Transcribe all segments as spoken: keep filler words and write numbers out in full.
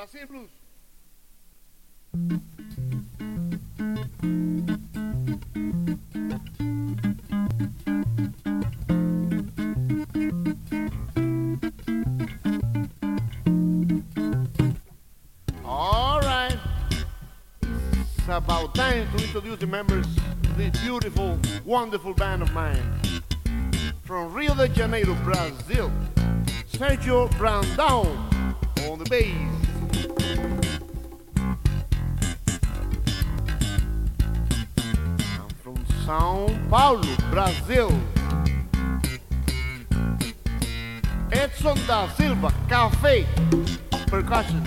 Brazil Blues. All right. It's about time to introduce the members of this beautiful, wonderful band of mine. From Rio de Janeiro, Brazil, Sergio Brandão on the bass. And from São Paulo, Brazil, Edson da Silva, Café, percussion.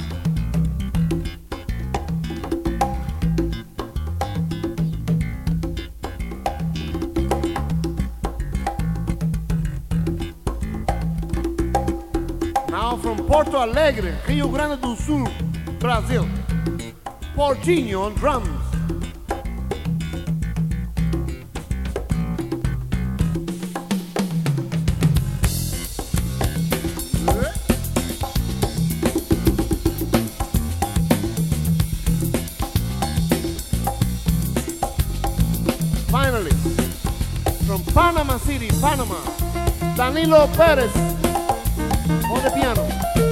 Now from Porto Alegre, Rio Grande do Sul, Brazil, Portinho on drums. Finally, from Panama City, Panama, Danilo Perez on the piano.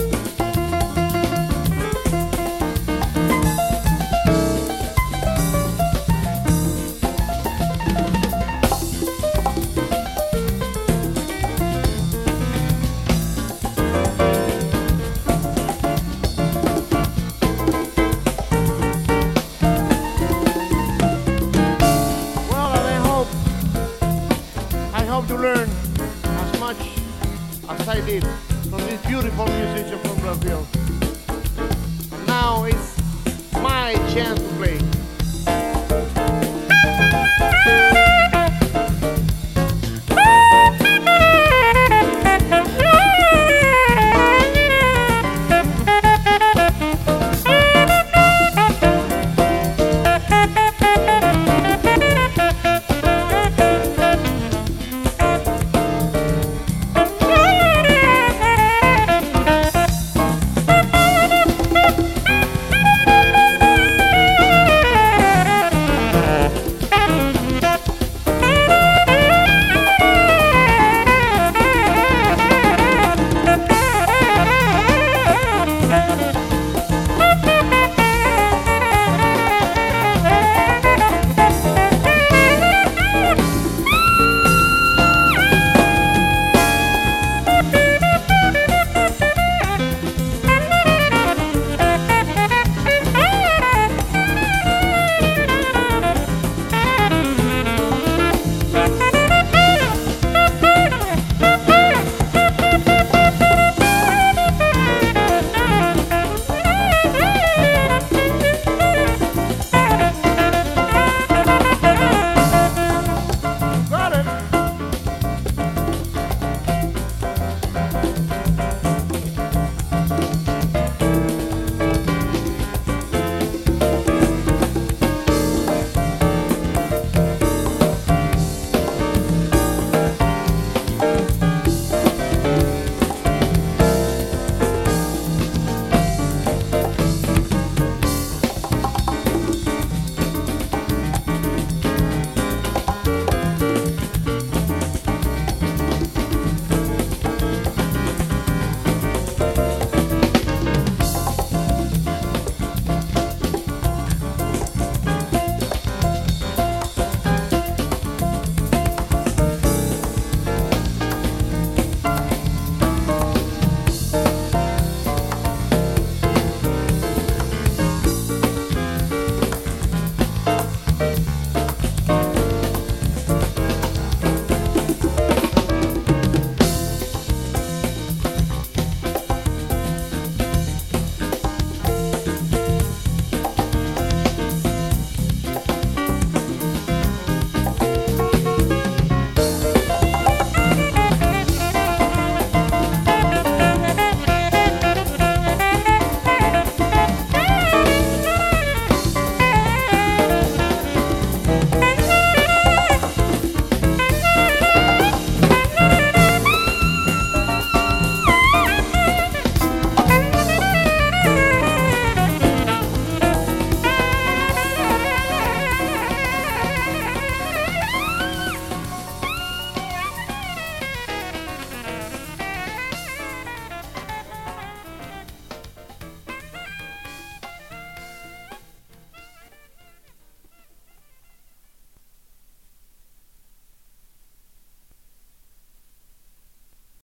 Well, and I hope, I hope to learn as much as I did from this beautiful musician from Brazil. Now it's my chance to play.